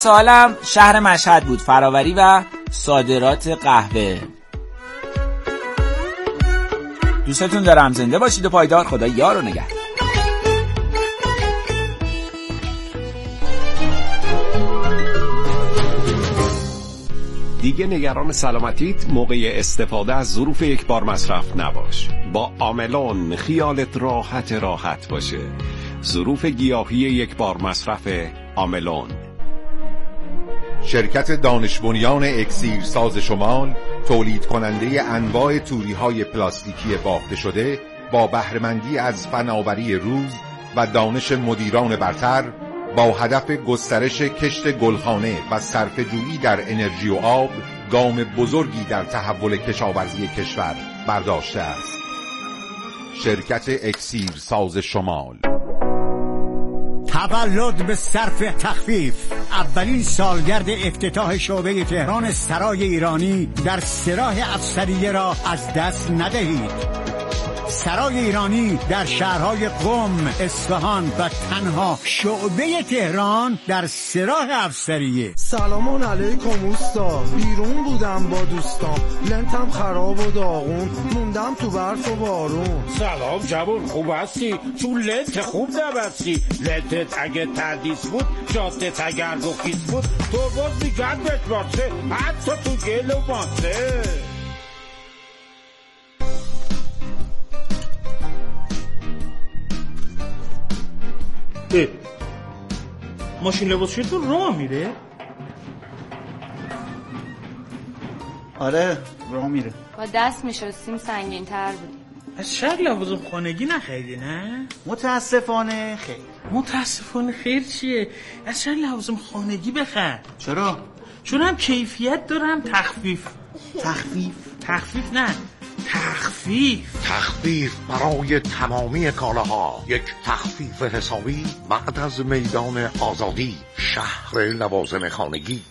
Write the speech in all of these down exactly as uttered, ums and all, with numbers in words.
سالم شهر مشهد بود، فراوری و صادرات قهوه. دوستتون دارم، زنده باشید و پایدار. خدا یار و نگهدار. دیگه نگران سلامتیت موقع استفاده از ظروف یک بار مصرف نباش. با آملون خیالت راحت راحت باشه. ظروف گیاهی یک بار مصرف آملون. شرکت دانش بنیان اکسیر ساز شمال، تولید کننده انواع توری‌های پلاستیکی بافته شده، با بهره‌مندی از فناوری روز و دانش مدیران برتر، با هدف گسترش کشت گلخانه و صرفه‌جویی در انرژی و آب، گام بزرگی در تحول کشاورزی کشور برداشته است. شرکت اکسیر ساز شمال. تولد به صرف تخفیف. اولین سالگرد افتتاح شعبه تهران سرای ایرانی در سراح افسریه را از دست ندهید. سرای ایرانی در شهرهای قم، اصفهان و تنها شعبه تهران در سراح افسریه. سلام علیکم اوستا، بیرون بودم با دوستام، لنتم خراب و داغون، موندم تو برف و بارون. سلام جوون، خوب هستی؟ چون لنت خوب نبستی. لنتت اگه تردیس بود، جادت اگر رخیص بود، تو باز میگن بشمارسه، حتی تو گل و مانسه. ماشین لباسشویتون راه میره؟ آره راه میره. با دست میشستیم سنگین تر بودیم. از شهر لوازم خانگی نخریدی نه؟ متاسفانه خیر. متاسفانه خیر چیه؟ از شهر لوازم خانگی بخر. چرا؟ چون هم کیفیت دارم تخفیف. تخفیف؟ تخفیف نه، تخفیف. تخفیف برای تمامی کالاها. یک تخفیف حسابی بعد از میدان آزادی، شهر لوازم خانگی.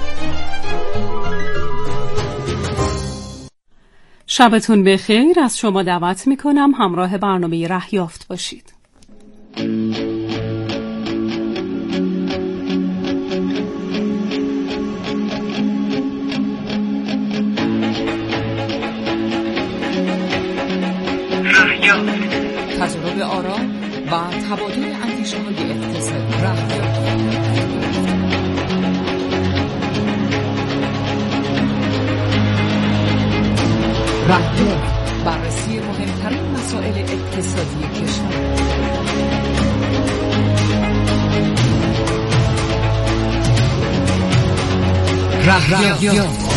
شبتون بخیر. از شما دعوت میکنم همراه برنامه رهیافت باشید. تجربه آرا و تبادل اندیشه های اقتصادی. رهیافت، بررسی مهمترین مسائل اقتصادی کشور. رهیافت.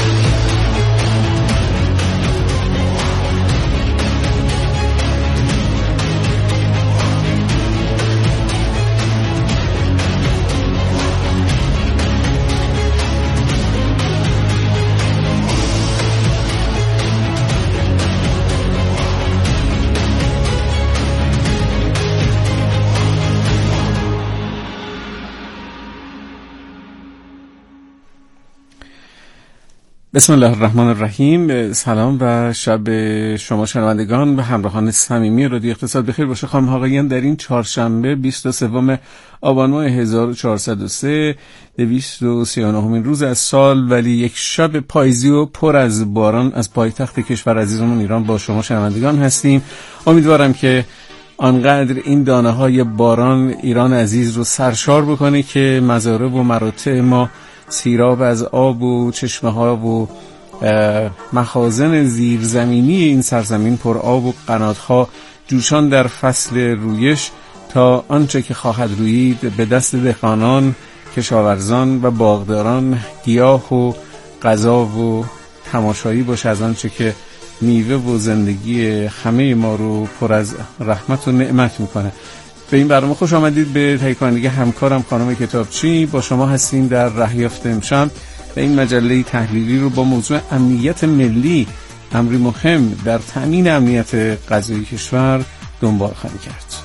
بسم الله الرحمن الرحیم. سلام و شب شما شنوندگان و همراهان صمیمی رادیو اقتصاد بخیر باشه. خانم ها آقایان، در این چهارشنبه بیست و سوم آبان ماه هزار و چهارصد و سه، دویست و سی و نهمین روز از سال، ولی یک شب پاییزی و پر از باران از پایتخت کشور عزیزمون ایران با شما شنوندگان هستیم. امیدوارم که آنقدر این دانه های باران ایران عزیز رو سرشار بکنه که مزارع و مراتع ما سیراب از آب و چشمه ها و مخازن زیرزمینی این سرزمین پر آب و قناتها جوشان در فصل رویش تا آنچه که خواهد رویید به دست دهقانان، کشاورزان و باغداران گیاه و غذا و تماشایی باشه از آنچه که میوه و زندگی همه ما رو پر از رحمت و نعمت میکنه. به این برنامه خوش آمدید. به تهیه کنندگی همکارم خانم کتابچی با شما هستیم در رهیافت امشب و این مجله تحلیلی رو با موضوع امنیت ملی، امری مهم در تامین امنیت غذایی کشور دنبال خواهیم کرد.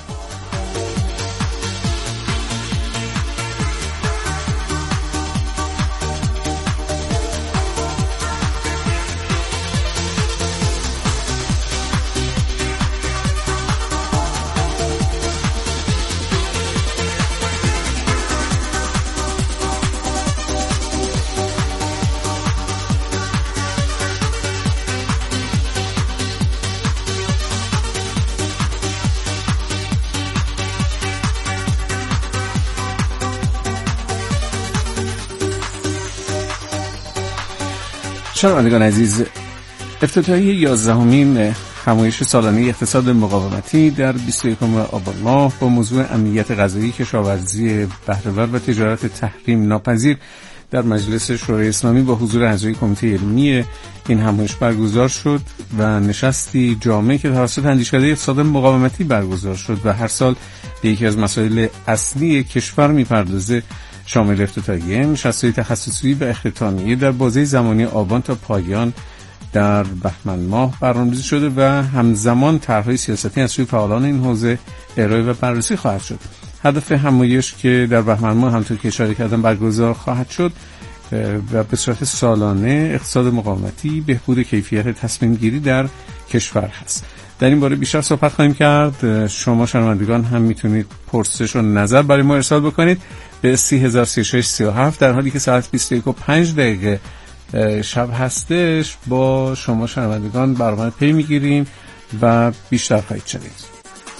شنوندگان عزیز، افتتاحیه یازدهمین همایش سالانه اقتصاد مقاومتی در بیست و یکم آبان ماه با موضوع امنیت غذایی، کشاورزی بهره‌ور و تجارت تحریم ناپذیر در مجلس شورای اسلامی با حضور اعضای کمیته علمی این همایش برگزار شد و نشستی جامع که توسط اندیشکده اقتصاد مقاومتی برگزار شد و هر سال به یکی از مسائل اصلی کشور می‌پردازه شامل افتتاحیه نشست‌های تخصصی و اختتامیه در بازه زمانی آبان تا پایان در بهمن ماه برنامه‌ریزی شده و همزمان طرح‌های سیاستی از سوی فعالان این حوزه ارائه و بررسی خواهد شد. هدف همایش که در بهمن ماه همونطور که اشاره کردم برگزار خواهد شد و به صورت سالانه اقتصاد مقاومتی، بهبود کیفیت تصمیم گیری در کشور هست. در این باره بیشتر صحبت خواهیم کرد. شما شنوندگان هم میتونید پرسش و نظر برای ما ارسال بکنید به سی هزار سی و شش سی و هفت در حالی که ساعت بیست و یک و پنج دقیقه شب هستش. با شما شنوندگان برنامه پی میگیریم و بیشتر خواهید شنید.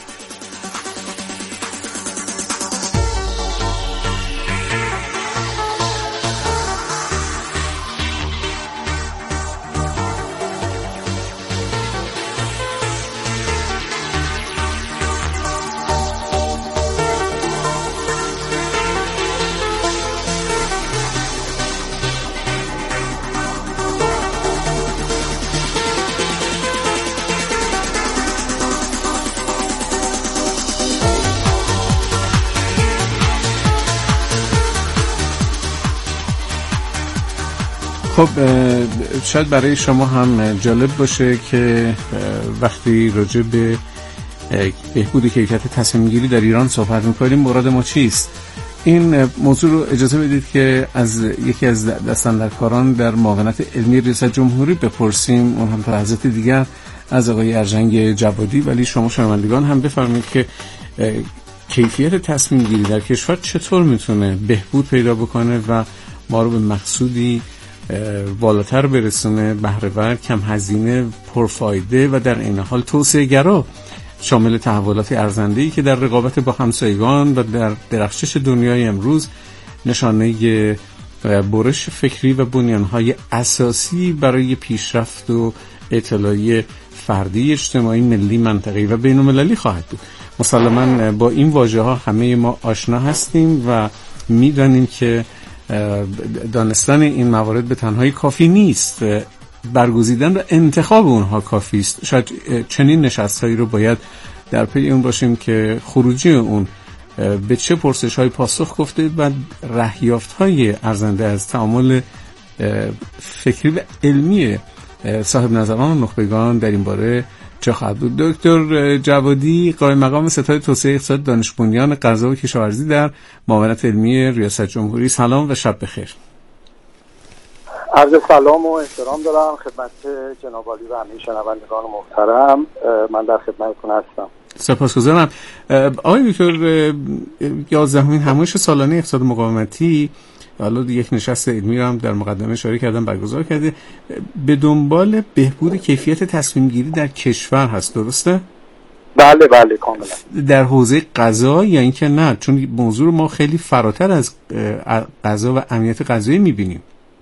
خب شاید برای شما هم جالب باشه که وقتی راجع به بهبود کیفیت تصمیم گیری در ایران صحبت می‌کنیم مراد ما چیست؟ این موضوع رو اجازه بدید که از یکی از دستاندرکاران در معاونت علمی ریاست جمهوری بپرسیم، اون هم تا لحظات دیگر از آقای ارجنگ جوادی. ولی شما شنوندگان هم بفرمایید که کیفیت تصمیم گیری در کشور چطور میتونه بهبود پیدا بکنه و ما رو به مقصودی بالاتر برسونه، بهره‌ور، کم هزینه، پرفایده و در این حال توسعه گرا، شامل تحولات ارزنده‌ای که در رقابت با همسایگان و در درخشش دنیای امروز نشانه برش فکری و بنیان‌های اساسی برای پیشرفت و اطلاعی فردی، اجتماعی، ملی، منطقه‌ای و بین‌المللی خواهد بود. مسلماً با این واژه‌ها همه ما آشنا هستیم و می‌دانیم که دانستن این موارد به تنهایی کافی نیست، برگزیدن و انتخاب اونها کافی است. شاید چنین نشست‌هایی رو باید در پی اون باشیم که خروجی اون به چه پرسش‌های پاسخ گفته و رهیافت‌های ارزنده از تعامل فکری و علمی صاحب نظران و نخبگان در این باره چه خواهد بود. دکتر جوادی، قائم مقام ستاد توسعه اقتصاد دانش بنیان غذا و کشاورزی در معاونت علمی ریاست جمهوری، سلام و شب بخیر. عرض سلام و احترام دارم خدمت جناب عالی و همه شنوندگان محترم. من در خدمتتون هستم. سپاسگزارم. آقای دکتر، یازدهمین همایش سالانه اقتصاد مقاومتی، حالا یک نشست علمی رو هم در مقدمه اشاره کردم برگزار کرده، به دنبال بهبود کیفیت تصمیم گیری در کشور هست، درسته؟ بله بله کاملا. در حوزه غذا یا اینکه نه؟ چون موضوع رو ما خیلی فراتر از غذا و امنیت غذایی می‌بینیم.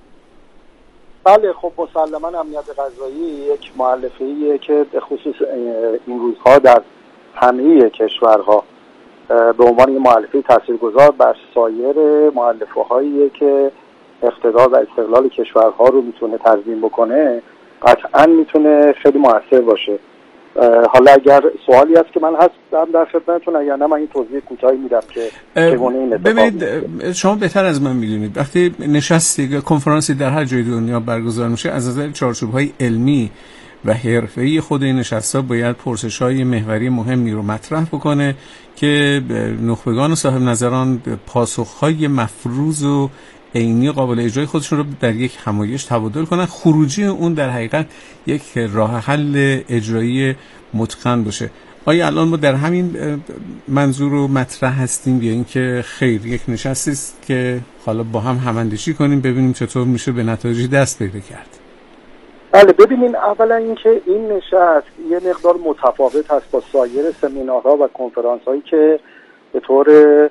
بله خب مسلماً امنیت غذایی یک مؤلفه‌ایه که به خصوص این روزها در همه کشورها به عنوان یک مؤلفه تاثیرگذار بر سایر مؤلفه‌هایی که اقتدار و استقلال کشورها رو میتونه تضمین بکنه قطعاً میتونه خیلی موثر باشه. حالا اگر سوالی هست که من هستم در خدمتتون، اگر نه من این توضیح کوتاهی میدم که چگونه این اتفاق ببینید. شما بهتر از من میدونید وقتی نشستی کنفرانسی در هر جای دنیا برگزار میشه، از نظر چارچوب‌های علمی و حرفه‌ای خود این نشست‌ها باید پرسش‌های محوری مهمی رو مطرح بکنه که نخبگان و صاحب نظران پاسخ‌های مفروض و عینی قابل اجرای خودشون رو در یک همایش تبادل کنن، خروجی اون در حقیقت یک راه حل اجرایی متقن باشه. آیا الان ما در همین منظور رو مطرح هستیم یا اینکه خیر یک نشستی است که حالا با هم هماندیشی کنیم ببینیم چطور میشه به نتایجی دست پیدا کرد؟ بله ببینین، اولا اینکه این نشست یه مقدار متفاوت هست با سایر سمینارها و کنفرانس هایی که به طور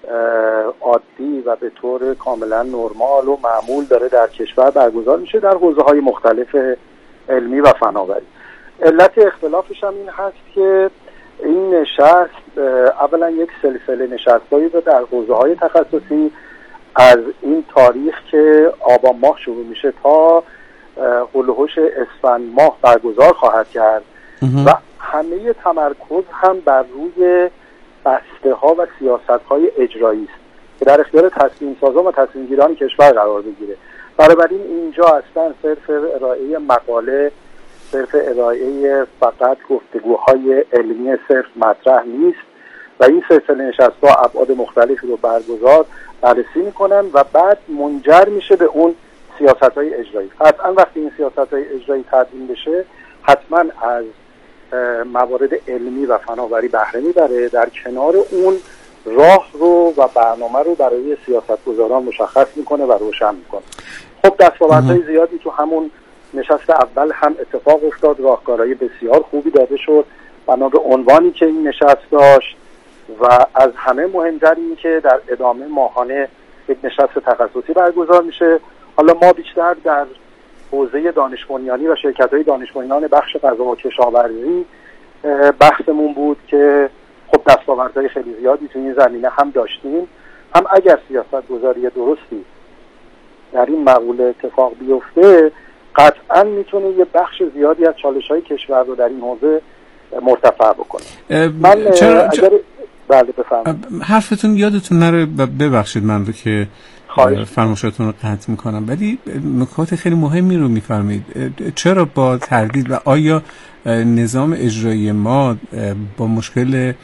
عادی و به طور کاملا نرمال و معمول داره در کشور برگزار میشه در حوزه‌های مختلف علمی و فناوری. علت اختلافش هم این هست که این نشست اولا یک سلسله نشستایی رو در حوزه‌های تخصصی از این تاریخ که آبان ماه شروع میشه تا هلوهوش اسفند ماه برگزار خواهد کرد و همه تمرکز هم بر روی بسته ها و سیاست های اجرایی است که در اختیار تصمیم سازان و تصمیم گیران کشور قرار بگیره. بنابراین اینجا اصلا صرف ارائه مقاله، صرف ارائه فقط گفتگوهای علمی صرف مطرح نیست و این سلسله نشست‌ها ابعاد مختلفی رو برگزار بررسی میکنن و بعد منجر میشه به اون سیاست‌های اجرایی. قطعا وقتی این سیاست‌های اجرایی تدوین بشه حتما از موارد علمی و فناوری بهره میبره، در کنار اون راه رو و برنامه رو برای سیاستگزاران مشخص میکنه و روشن میکنه. خب دستاوردهای زیادی تو همون نشست اول هم اتفاق افتاد، راهکارهای بسیار خوبی داده شد بنا به عنوانی که این نشست داشت و از همه مهمتر این که در ادامه ماهانه یک نشست تخصصی برگزار میشه. حالا ما بیشتر در حوزه دانش بنیانی و شرکت‌های دانش بنیان بخش غذا و کشاورزی بحثمون بود که خب دستاوردهای خیلی زیادی تو این زمینه هم داشتیم، هم اگر سیاست گذاری درستی در این مقوله اتفاق بیفته قطعا میتونه یه بخش زیادی از چالش‌های کشور رو در این حوزه مرتفع بکنه. من چرا اگر بله بفرمایید. حرفتون یادتون نره، ببخشید من رو که فرمایشاتون رو قطع میکنم، ولی نکات خیلی مهمی رو میفرمایید. چرا با تردید و آیا نظام اجرایی ما با مشکل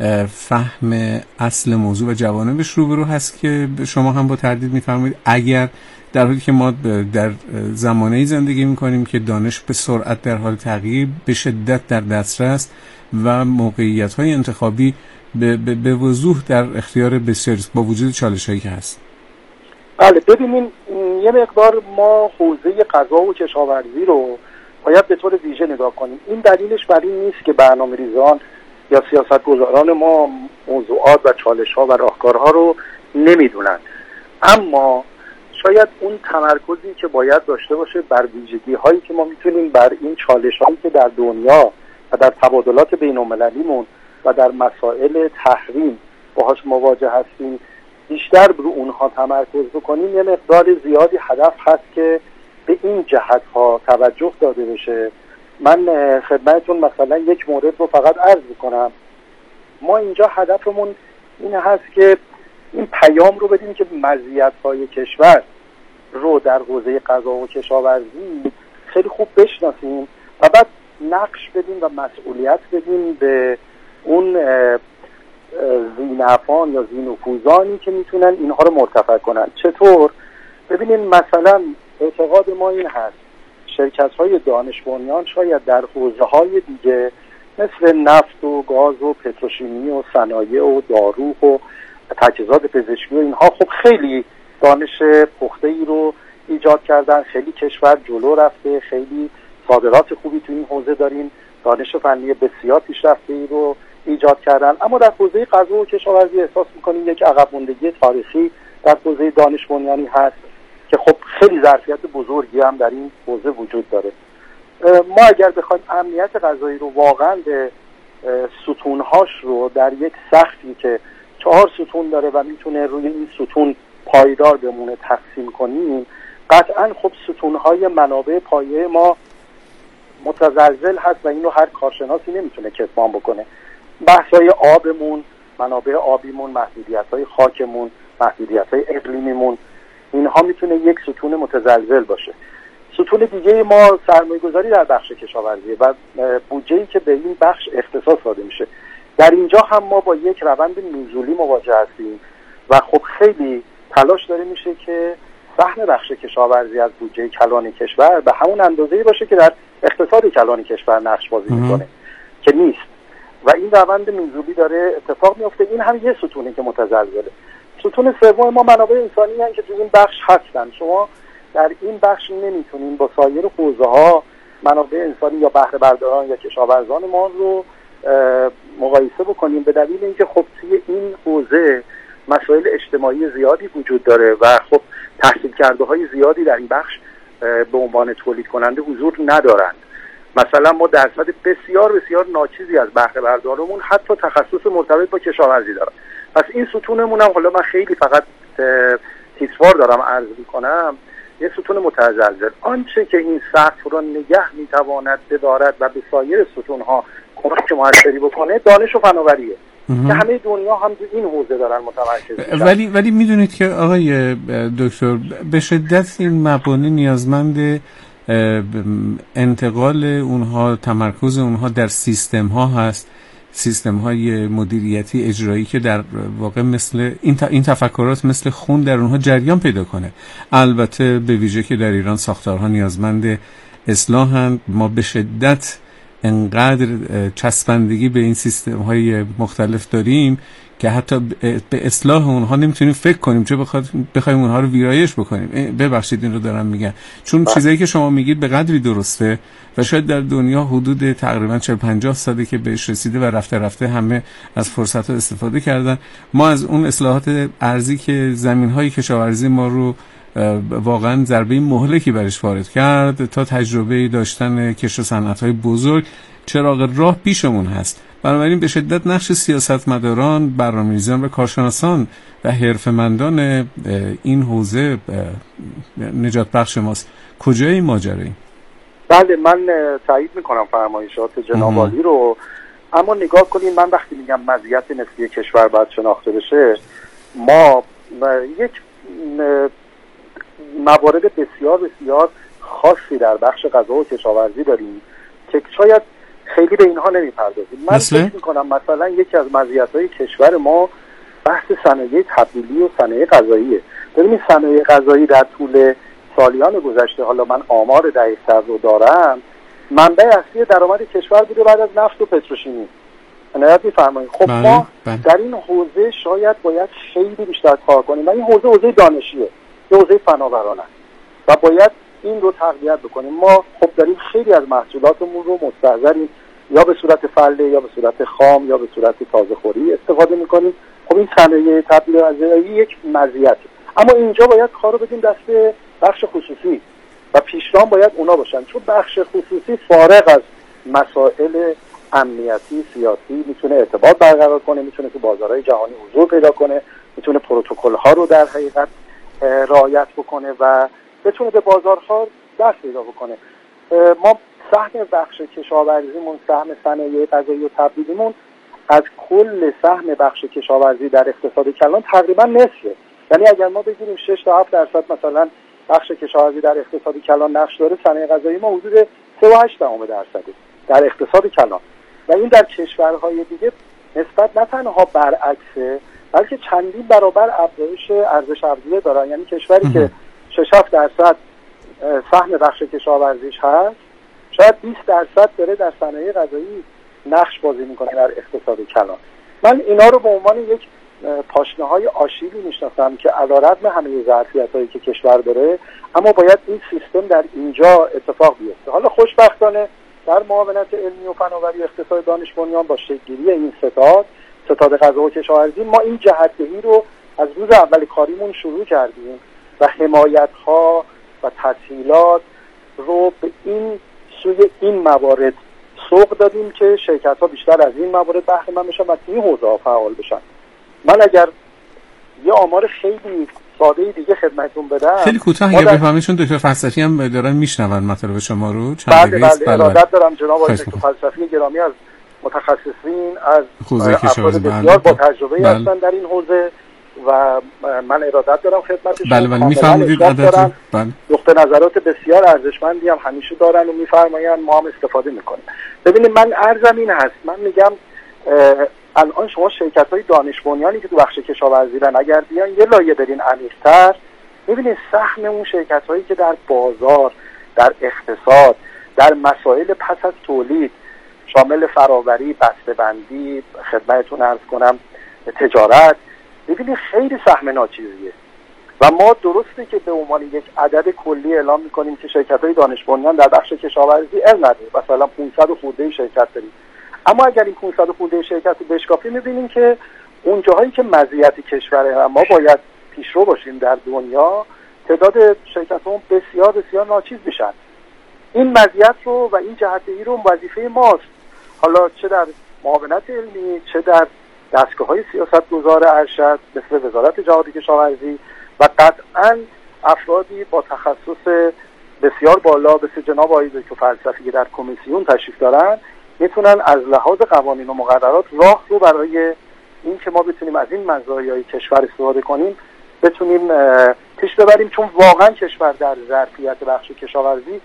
فهم اصل موضوع و جوانبش روبرو هست که شما هم با تردید میفرمایید، اگر در حالی که ما در زمانه‌ای زندگی میکنیم که دانش به سرعت در حال تغییر، به شدت در دسترس و موقعیت‌های انتخابی به, به, به وضوح در اختیار بسیاری با وجود چالش‌هایی که هست؟ بله ببینیم یه مقدار ما حوزه غذا و کشاورزی رو باید به طور ویژه نگاه کنیم. این دلیلش بر این نیست که برنامه‌ریزان یا سیاستگزاران ما موضوعات و چالش‌ها و راهکارها رو نمیدونن، اما شاید اون تمرکزی که باید داشته باشه بر ویژگی‌هایی که ما میتونیم بر این چالش‌هایی که در دنیا و در تبادلات بین‌المللیمون و در مسائل تحریم باهاش مواجه هستیم بیشتر رو اونها تمرکز بکنیم، یه مقدار زیادی هدف هست که به این جهت‌ها توجه داده بشه. من خدمتتون مثلا یک مورد رو فقط عرض بکنم. ما اینجا هدفمون این هست که این پیام رو بدیم که مزیت‌های کشور رو در حوزه غذا و کشاورزی خیلی خوب بشناسیم و بعد نقش بدیم و مسئولیت بدیم به اون ذی‌نفعان یا ذی‌نفوذانی که میتونن اینها رو مرتفع کنن. چطور؟ ببینید مثلا اعتقاد ما این هست شرکت‌های دانش بنیان شاید در حوزه‌های دیگه مثل نفت و گاز و پتروشیمی و صنایع و دارو و تجهیزات پزشکی و اینها خب خیلی دانش پخته‌ای رو ایجاد کردن، خیلی کشور جلو رفته، خیلی صادرات خوبی تو این حوزه داریم، دانش فنی بسیار پیشرفته‌ای رو ایجاد کردن، اما در حوزه غذا و کشاورزی احساس می‌کنیم یک عقب ماندگی تاریخی در حوزه دانش بنیانی هست که خب خیلی ظرفیت بزرگی هم در این حوزه وجود داره. ما اگر بخوایم امنیت غذایی رو واقعا به ستونهاش رو در یک سقفی که چهار ستون داره و میتونه روی این ستون پایدار بمونه تقسیم کنیم، قطعا خب ستونهای منابع پایه ما متزلزل هست و اینو هر کارشناسی نمیتونه کتمان بکنه. بحث‌های آبمون، منابع آبیمون، محدودیت‌های خاکمون، محدودیت‌های اقلیمیمون، اینها میتونه یک ستون متزلزل باشه. ستون دیگه ما سرمایه‌گذاری در بخش کشاورزی و بودجه‌ای که به این بخش اختصاص داده میشه. در اینجا هم ما با یک روند نزولی مواجه هستیم و خب خیلی تلاش داره میشه که سهم بخش کشاورزی از بودجه کلان کشور به همون اندازه‌ای باشه که در اقتصاد کلان کشور نقش بازی میکنه که نیست و این روند نزولی داره اتفاق میفته. این هم یه ستونه که متزلزله. ستون سوم ما منابع انسانی هستن که تو این بخش هستن. شما در این بخش نمیتونین با سایر حوزه‌ها منابع انسانی یا بهره برداران یا کشاورزان ما رو مقایسه بکنیم، به دلیل اینکه خب توی این حوزه مسائل اجتماعی زیادی وجود داره و خب تحصیل کرده های زیادی در این بخش به عنوان تولید کننده حضور ندارند. مثلا ما درصد بسیار بسیار ناچیزی از بهره بردارمون حتی تخصص مرتبط با کشاورزی دارن. پس این ستونمون هم، حالا من خیلی فقط تیسوار دارم عرض میکنم، یه ستون متزلزل. آنچه که این سقف را نگه میتواند بدارد و به سایر ستونها کمک موثری بکنه دانش و فناوریه که همه دنیا هم تو این حوزه دارن متمرکز میشن. ولی ولی میدونید که آقای دکتر به شدت این مبانی نیازمند انتقال اونها، تمرکز اونها در سیستم ها هست، سیستم های مدیریتی اجرایی که در واقع مثل این این تفکرات مثل خون در اونها جریان پیدا کنه. البته به ویژه که در ایران ساختارها نیازمند اصلاحند، ما به شدت انقدر چسبندگی به این سیستم های مختلف داریم که حتی به اصلاح اونها نمیتونیم فکر کنیم، چه بخواد بخوایم اونها رو ویرایش بکنیم. ببخشید این رو دارم میگم، چون چیزایی که شما میگید به قدری درسته و شاید در دنیا حدود تقریبا چهل پنجاه ساله که بهش رسیده و رفته رفته همه از فرصت ها استفاده کردن. ما از اون اصلاحات ارضی که زمینهای کشاورزی ما رو واقعا ضربه مهلکی برش وارد کرد تا تجربه داشتن کشت صنعت‌های بزرگ، چراغ راه پیشمون هست. بنابراین به شدت نقش سیاستمداران، برنامه‌ریزان و کارشناسان و حرفه‌مندان این حوزه نجات بخش ماست. کجای ماجرایی؟ بله، من تایید میکنم فرمایشات جناب عالی رو، اما نگاه کنید، من وقتی میگم مزیت نسبی کشور باید شناخته بشه، ما یک موارد بسیار بسیار خاصی در بخش غذا و کشاورزی داریم که شاید خیلی به اینها نمیپردازیم. من فکر میکنم مثلا یکی از مزیت‌های کشور ما بحث صنایع تبدیلی و صنایع غذاییه. ببینید صنایع غذایی در طول سالیان گذشته، حالا من آمار دقیق‌تر رو دارم، منبع اصلی درآمد کشور بوده بعد از نفت و پتروشیمی. عنایت می‌فرمایید. خب بله، ما بله. در این حوزه شاید باید خیلی بیشتر کار کنیم و این حوزه حوزه دانشیه، حوزه فناورانه و باید این رو تقویت بکنیم. ما خب داریم خیلی از محصولاتمون رو مستحضریم، یا به صورت فله یا به صورت خام یا به صورت تازه خوری استفاده میکنیم. خب این صنایع تبدیل غذایی یک مزیته، اما اینجا باید کارو بدیم دست بخش خصوصی و پیشران باید اونا باشن، چون بخش خصوصی فارغ از مسائل امنیتی سیاسی میتونه ارتباط برقرار کنه، میتونه تو بازارهای جهانی حضور پیدا کنه، میتونه پروتکل ها رو در حقیقت رعایت بکنه و بتونه به بازارها دست پیدا بکنه. ما سهم بخش کشاورزیمون، سهم صنایع غذایی و تبدیلیمون از کل سهم بخش کشاورزی در اقتصاد کلان تقریبا نصفه. یعنی اگر ما بگیریم شش تا هفت درصد مثلا بخش کشاورزی در اقتصاد کلان نقش داره، صنایع غذایی ما حدود سه و هشت دهم درصده در اقتصاد کلان و این در کشورهای دیگه نسبت نه تنها برعکسه بلکه چندین برابر افزایش ارزش افزوده دارن. یعنی کشوری که شش هفت درصد سهم بخش کشاورزیش هست، شاید بیست درصد داره در صنایع غذایی نقش بازی میکنه در اقتصاد کلان. من اینا رو به عنوان یک پاشنه‌های آشیلی میشناسم که علیرغم همه ظرفیت‌هایی که کشور داره، اما باید این سیستم در اینجا اتفاق بیفته. حالا خوشبختانه در معاونت علمی و فناوری و اقتصاد دانش بنیان با شکل‌گیری این ستاد ستاد غذا و کشاورزی ما این جهت‌دهی رو از روز اول کاریمون شروع کردیم و حمایت‌ها و تسهیلات رو به این سوی این موارد سوق دادیم که شرکت‌ها بیشتر از این موارد بهره مند بشن و توی این حوزه‌ها فعال بشن. من اگر یه آمار خیلی ساده دیگه خدمتتون بدم، خیلی کوتاه اگه بفهمید، چون دکتر فلسفی هم دارن میشنون مطلب شما رو. چند دقیقه است. بله ارادت دارم جناب آقای دکتر فلسفی گرامی، از متخصصین از افراد بسیار با تجربه بله. هستن در این حوزه و من ارادت دارم خدمتشون. بله بله میفهمید عدد بله. نقطه نظرات بسیار ارزشمندی هم همیشه دارن و میفرمایند، ما هم استفاده میکنیم. ببینید من عرضم این هست، من میگم الان شما شرکت‌های دانش بنیانی که تو بخش کشاورزی دارن اگر بیان یه لایه برین عمیق‌تر، ببینید سهم اون شرکت‌هایی که در بازار، در اقتصاد، در مسائل پس از تولید شامل فراوری، بسته‌بندی، خدمتتون عرض کنم تجارت، ببینید خیلی سهم ناچیزیه و ما درسته که به عنوان یک عدد کلی اعلام می‌کنیم که شرکت‌های دانش بنیان در بخش کشاورزی اینقدر، مثلا پانصد خورده شرکت داریم، اما اگر این پانصد خورده شرکت رو بشکافیم می‌بینیم که اون جاهایی که مزیت کشور ما باید پیشرو باشیم در دنیا، تعداد شرکت‌ها بسیار بسیار ناچیز میشن. این مزیت رو و این جهت‌دهی رو وظیفه ماست، حالا چه در معاونت علمی، چه در دستگاه‌های سیاست‌گذار ارشد مثل وزارت جهاد کشاورزی و قطعاً افرادی با تخصص بسیار بالا مثل جناب آقای دکتر فلسفی که در کمیسیون تشریف دارن، میتونن از لحاظ قوانین و مقررات راه رو برای این که ما بتونیم از این مزایای کشور استفاده کنیم بتونیم پیش ببریم، چون واقعا کشور در ظرفیت بخش کشاورزی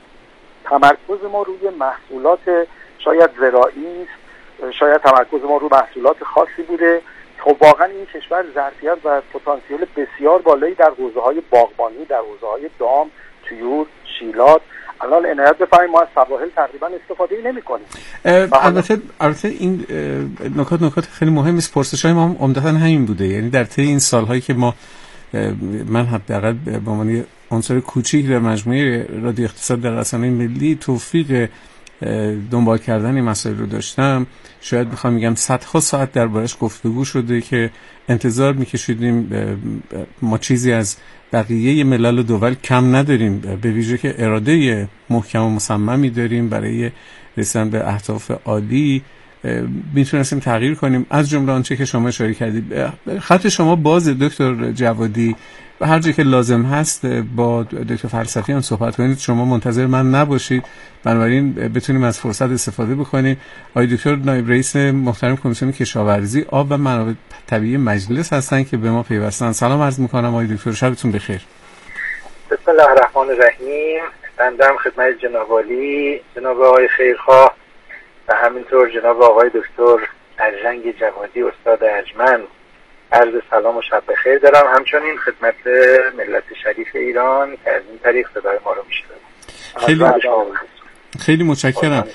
تمرکز ما روی محصولات شاید زراعی است، شاید تمرکز ما روی محصولات خاصی بوده. خب واقعا این کشور ظرفیت و پتانسیل بسیار بالایی در حوزه‌های باغبانی، در حوزه‌های دام، طیور، شیلات، الان عنایت بفرمایید ما از سواحل تقریبا استفاده نمی‌کنیم. البته البته این نکات نکات خیلی مهمی است. پرسش‌های ما هم عمدتاً همین بوده، یعنی در طی این سال‌هایی که ما من حداقل به عنوان عنصر کوچیک در مجموعه رادیو اقتصاد در رسانه ملی توفیق دنبال کردن این مسائل رو داشتم، شاید بخوام میگم صدها ساعت دربارش گفتگو شده که انتظار میکشیدیم ما چیزی از بقیه ملل و دول کم نداریم، به ویژه که اراده محکم و مصممی داریم برای رسیدن به اهداف عالی، میتونستیم تغییر کنیم. از جمله آنچه که شما اشاره کردید. خط شما باز دکتر جوادی، و هر جایی که لازم هست با دکتر فلسفیان صحبت کنید، شما منتظر من نباشید، بنابراین بتونیم از فرصت استفاده بکنیم. آقای دکتر نایب رئیس محترم کمیسیون کشاورزی، آب و منابع طبیعی مجلس هستن که به ما پیوستن. سلام عرض میکنم آقای دکتر، شبتون بخیر. بسم الله الرحمن الرحیم. بنده خدمت جناب عالی، جناب آقای خیرخواه و همینطور جناب آقای دکتر ارژنگ جوادی استاد ارجمند عرض سلام و شب بخیر دارم، همچنین خدمت ملت شریف ایران که از این طریق صدای ما رو میشنوه. خیلی خیلی متشکرم.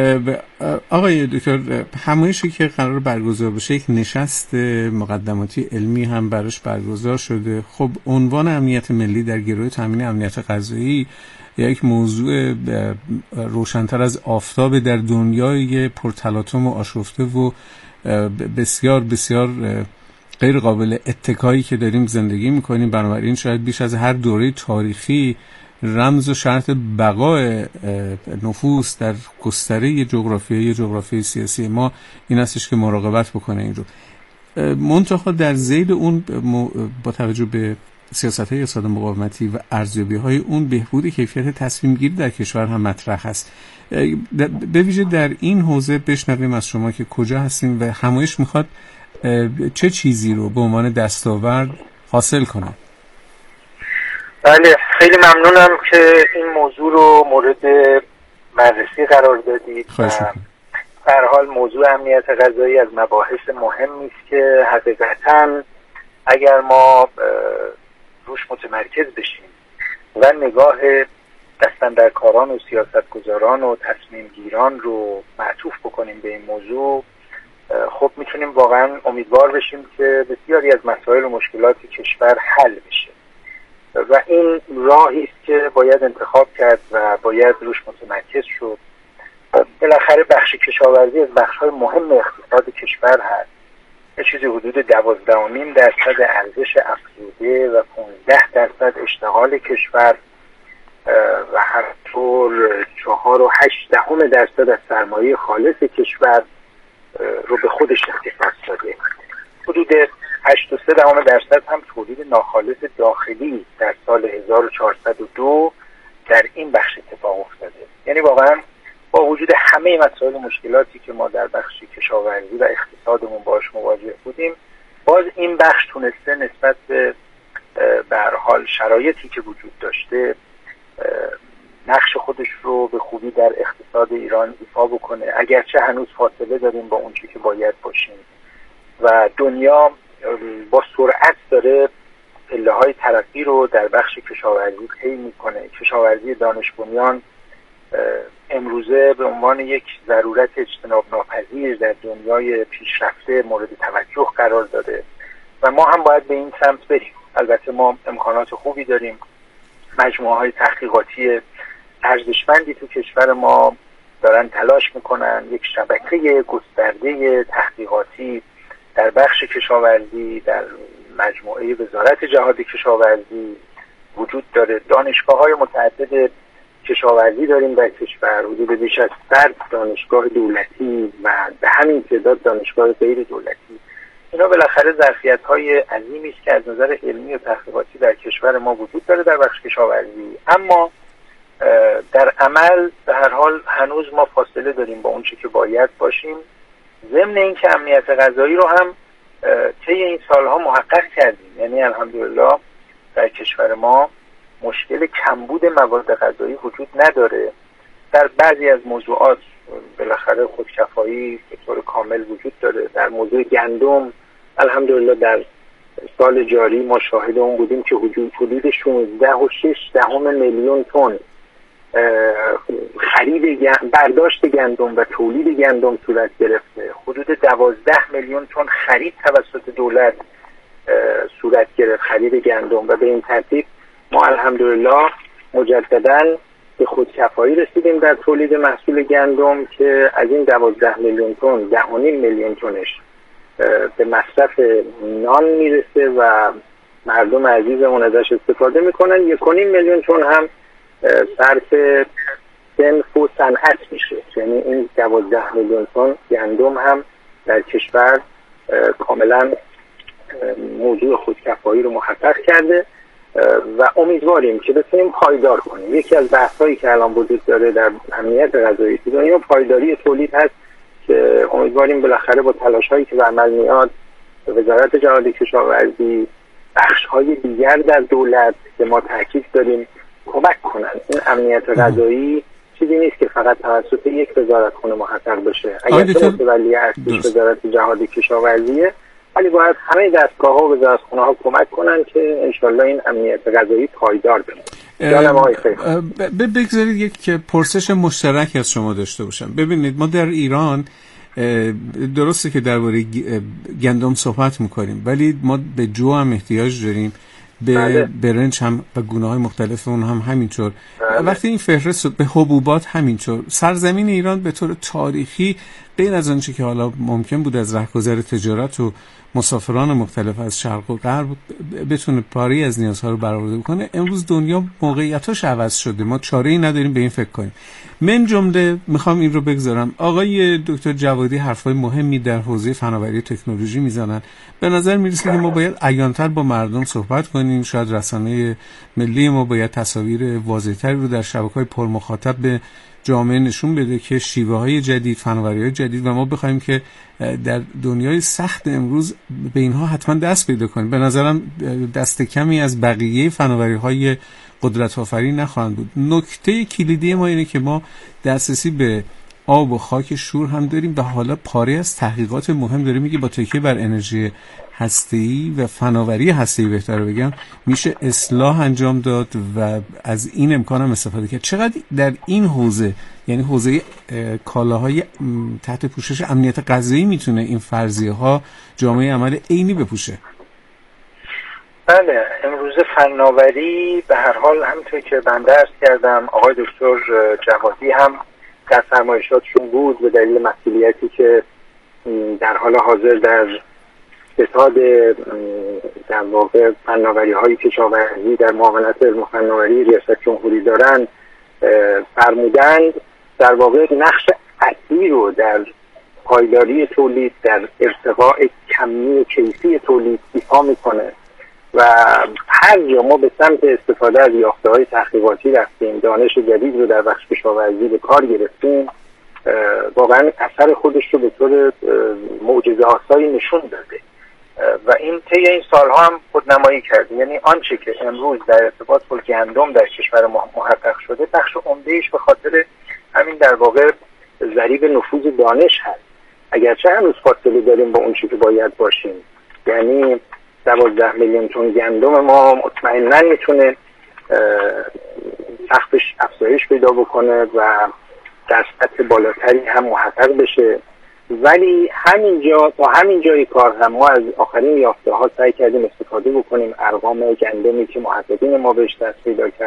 آقای دکتر، همایشی که قرار برگزار بشه یک نشست مقدماتی علمی هم براش برگزار شده. خب عنوان امنیت ملی در گروه تامین امنیت غذایی یک موضوع روشن‌تر از آفتاب در دنیای پرتلاطم و آشفته و بسیار بسیار غیر قابل اتکایی که داریم زندگی میکنیم. بنابراین شاید بیش از هر دوره تاریخی رمز و شرط بقای نفوس در گستره جغرافیایی جغرافیای سیاسی ما این هستش که مراقبت بکنه این رو. منتها در ذیل اون با توجه به سیاست‌های اقتصاد مقاومتی و ارزیابی‌های اون بهبود کیفیت تصمیم گیری در کشور هم مطرح است. به ویژه در این حوزه بشنویم از شما که کجا هستیم و همایش میخواد چه چیزی رو به عنوان دستاورد حاصل کنه. بله، خیلی ممنونم که این موضوع رو مورد بررسی قرار دادید. به هر حال موضوع امنیت غذایی از مباحث مهمی است که حقیقتاً اگر ما روش متمرکز بشیم و نگاه دستاندرکاران و سیاستگزاران و تصمیم گیران رو معطوف بکنیم به این موضوع، خب میتونیم واقعا امیدوار بشیم که بسیاری از مسائل و مشکلات کشور حل بشه و این راهی است که باید انتخاب کرد و باید روش متمرکز شد. بالاخره بخش کشاورزی از بخش‌های مهم اقتصاد کشور هست. یه چیزی حدود دوازده و نیم درصد ارزش افزوده و پانزده درصد اشتغال کشور و همینطور چهار و هشت دهم درصد از سرمایه خالص کشور رو به خودش اختصاص داده. حدود هشت و سه دهم درصد هم تولید ناخالص داخلی در سال هزار و چهارصد و دو در این بخش اتفاق افتاده. یعنی واقعا با وجود همه مسائل و مشکلاتی که ما در بخش کشاورزی و اقتصادمون باش مواجه بودیم، باز این بخش تونسته نسبت به به هر حال شرایطی که وجود داشته نقش خودش رو به خوبی در اقتصاد ایران ایفا بکنه، اگرچه هنوز فاصله داریم با اون چیزی که باید باشیم و دنیا با سرعت داره پله‌های ترقی رو در بخش کشاورزی طی میکنه. کشاورزی دانش بنیان امروزه به عنوان یک ضرورت اجتناب ناپذیر در دنیای پیشرفته مورد توجه قرار داده و ما هم باید به این سمت بریم. البته ما امکانات خوبی داریم، مجموعه‌های تحقیقاتی ارزشمندی تو کشور ما دارن تلاش میکنن، یک شبکه گسترده تحقیقاتی در بخش کشاورزی در مجموعه وزارت جهاد کشاورزی وجود داره. دانشگاه‌های متعدد کشاورزی داریم در کشور، حدود بیش از صد دانشگاه دولتی و به همین تعداد دانشگاه غیر دولتی. اینا بالاخره ظرفیت‌های عظیمی است که از نظر علمی و تحقیقاتی در کشور ما وجود داره در بخش کشاورزی، اما در عمل به هر حال هنوز ما فاصله داریم با اون چیزی که باید باشیم. ضمن اینکه امنیت غذایی رو هم طی این سالها محقق کردیم، یعنی الحمدلله در کشور ما مشکل کمبود مواد غذایی وجود نداره. در بعضی از موضوعات بالاخره خودکفایی به طور کامل وجود داره. در موضوع گندم الحمدلله در سال جاری ما شاهد اون بودیم که حدود شانزده و شش دهم میلیون تن خرید برداشت گندم و تولید گندم صورت گرفته. حدود دوازده میلیون تن خرید توسط دولت صورت گرفت، خرید گندم، و به این ترتیب ما الحمدلله مجدداً به خودکفایی رسیدیم در تولید محصول گندم که از این دوازده میلیون تن ده و نیم میلیون تنش به مصرف نان میرسه و مردم عزیزمون ازش استفاده میکنن. یک و نیم میلیون تن هم صرف صنف و صنعت میشه. یعنی این دوازده میلیون تن گندم هم در کشور کاملا موضوع خودکفایی رو محقق کرده و امیدواریم که بتونیم پایدار کنیم. یکی از بحث‌هایی که الان وجود داره در امنیت غذایی دنیا پایداری تولید هست که امیدواریم بالاخره با تلاش‌هایی که به عمل میاد وزارت جهاد کشاورزی، بخش‌های دیگر در دولت که ما تاکید داریم کمک کنن. این امنیت غذایی چیزی نیست که فقط توسط یک وزارتخونه محقق بشه. اگر متولی اصلی وزارت جهاد کشاورزیه، ولی باید همه دستگاه‌ها و وزارتخونه‌ها کمک کنن که انشالله این امنیت غذایی پایدار بمونه. بگذارید یک پرسش مشترک از شما داشته باشم. ببینید ما در ایران درسته که درباره گندم صحبت می‌کنیم، ولی ما به جو هم احتیاج داریم، به بله. برنج هم و گونه‌های مختلف اون هم همینطور. بله. وقتی این فهرست به حبوبات همینطور. سرزمین ایران به طور تاریخی غیر از آنچه که حالا ممکن بود از رهگذر تجارت و مسافران مختلف از شرق و غرب بتونه پاری از نیازها رو برآورده بکنه، امروز دنیا موقعیتاش عوض شده. ما چاره‌ای نداریم به این فکر کنیم. من جمله میخوام این رو بگذارم. آقای دکتر جوادی حرفای مهمی در حوزه فناوری تکنولوژی میزنن. به نظر میرسه که ما باید عیان‌تر با مردم صحبت کنیم. شاید رسانه ملی ما باید تصاویر واضح‌تری رو در شبکه‌های پرمخاطب به جامعه نشون بده که شیوه‌های جدید، فناوری‌های جدید، و ما بخوایم که در دنیای سخت امروز به اینها حتما دست پیدا کنیم. به نظرم دست کمی از بقیه فناوری‌های قدرت آفرین نخواهند بود. نکته کلیدی ما اینه که ما دسترسی به آب و خاک شور هم داریم و حالا پاره از تحقیقات مهم داریم میگه با تکیه بر انرژی هسته‌ای و فناوری هسته‌ای بهتر بگم میشه اصلاح انجام داد و از این امکان هم استفاده کرد. چقدر در این حوزه، یعنی حوزه کالاهای تحت پوشش امنیت غذایی، میتونه این فرضیه ها جامعه عمل عینی بپوشه؟ بله، امروز فناوری به هر حال همونطور که بنده عرض کردم، آقای دکتر جوادی هم در فرمایشاتشون بود به دلیل مسئولیتی که در حال حاضر در ستاد در واقع فناوری های کشاورزی در معاونت علم فناوری ریاست جمهوری دارن فرمودند. در واقع نقش اصلی رو در پایداری تولید، در ارتقاء کمی و کیفی تولید ایفا میکنه و هر جا ما به سمت استفاده از یافته‌های تحقیقاتی رفتیم، دانش جدید رو در بخش کشاورزی به کار گرفتیم، واقعا اثر خودش رو به طور معجزه‌آسایی نشون داده و این طی این سالها هم خودنمایی کرده. یعنی آنچه که امروز در ارتباط با گندم در کشور ما محقق شده، بخش عمده‌ایش به خاطر همین در واقع ضریب نفوذ دانش هست، اگرچه هنوز فاصله داریم با اون چیزی که باید باشیم. یعنی دوازده میلیون تن گندم ما مطمئناً میتونه سختش افزایش پیدا بکنه و در سطح بالاتری هم محقق بشه، ولی همینجا با همین جای کار هم ما از آخرین یافته ها سعی کردیم استفاده بکنیم. ارقام گندمی که محققین ما بهش دست پیدا کردن